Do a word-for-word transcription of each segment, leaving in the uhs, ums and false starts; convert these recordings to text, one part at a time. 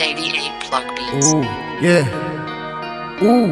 eighty-eight Plug Beats. Ooh, yeah. Ooh.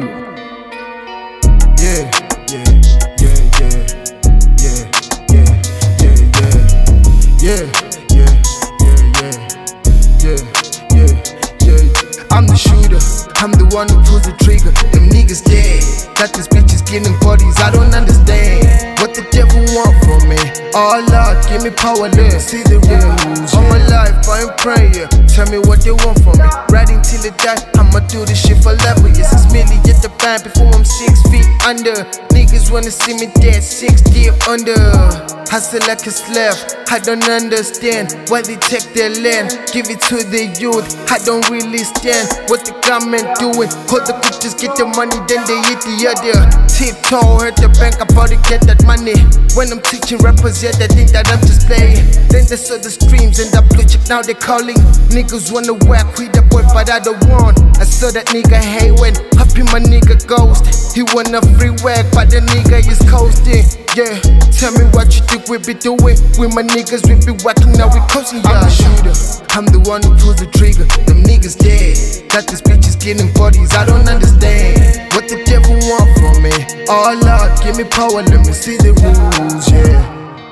Yeah, yeah, yeah, yeah. Yeah, yeah, yeah, yeah. Yeah, yeah, yeah, yeah. Yeah, yeah, yeah. I'm the shooter. I'm the one who pulls the trigger. Them niggas dead. Got these bitches getting bodies. I don't understand what the devil want from me. Oh Lord, give me power, let me see the rules. All my life I'm praying. Tell me what they want from me. Riding till it die. I'ma do this shit for level. Yes, it's merely at the band before I'm six feet under. Niggas wanna see me dead, six deep under. Hustle like a slave. I don't understand why they take their land, give it to the youth. I don't really stand what the government doing. Call the cook, just get the money, then they hit the other. Tiptoe, hurt the bank, about to get that money. When I'm teaching rappers, yeah, they think that I'm just playing. Then they saw the streams and the blue chip, now they calling. Niggas wanna whack with the boy, but I don't want. I saw that nigga hate when Happy my nigga ghost. He wanna free whack, but the nigga is coasting. Yeah, tell me what you think we be doing. With my niggas, we be whacking, now we coasting. Yeah, I'm the shooter, I'm the one who pulls the trigger. Them niggas dead, got these bitches getting bodies. I don't understand what the devil want from me. Oh Lord, give me power, let me see the rules. Yeah.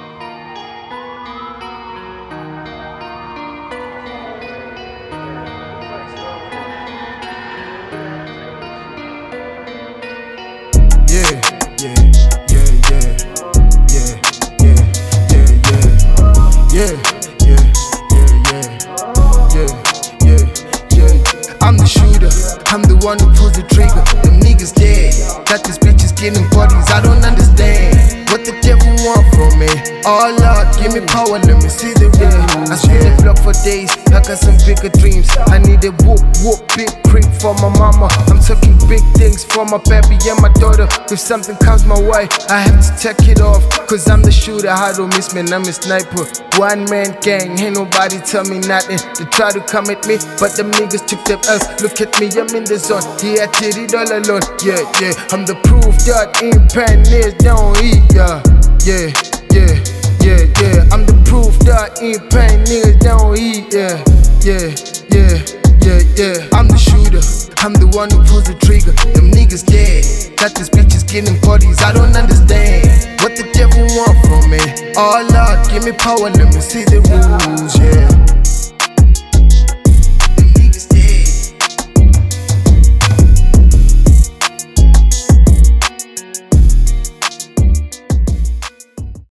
Yeah, yeah, yeah, yeah, yeah, yeah, yeah, yeah, yeah, yeah, yeah, yeah, yeah. I'm the shooter, I'm the one who pulls the trigger. Them niggas dead, got these bitches getting bodies. I don't understand what the devil want from me. Oh Lord, give me power, let me see the rules. I spin the block for days, I got some bigger dreams. I need a whoop, whoop, big creep for my mama. I'm talking big things for my baby and my daughter. If something comes my way, I have to take it off. Cause I'm the shooter, I don't miss me, I'm a sniper. One man gang, ain't nobody tell me nothing. They try to come at me, but them niggas took them else. Look at me, I'm in the zone, yeah, I did it all alone. Yeah, yeah, I'm the proof that independence don't eat, yeah. Yeah, yeah, yeah, yeah. I'm the proof that in pain niggas don't eat. Yeah, yeah, yeah, yeah, yeah. I'm the shooter, I'm the one who pulls the trigger. Them niggas dead, got these bitches getting bodies. I don't understand what the devil want from me. Oh Lord, give me power, let me see the rules. Yeah.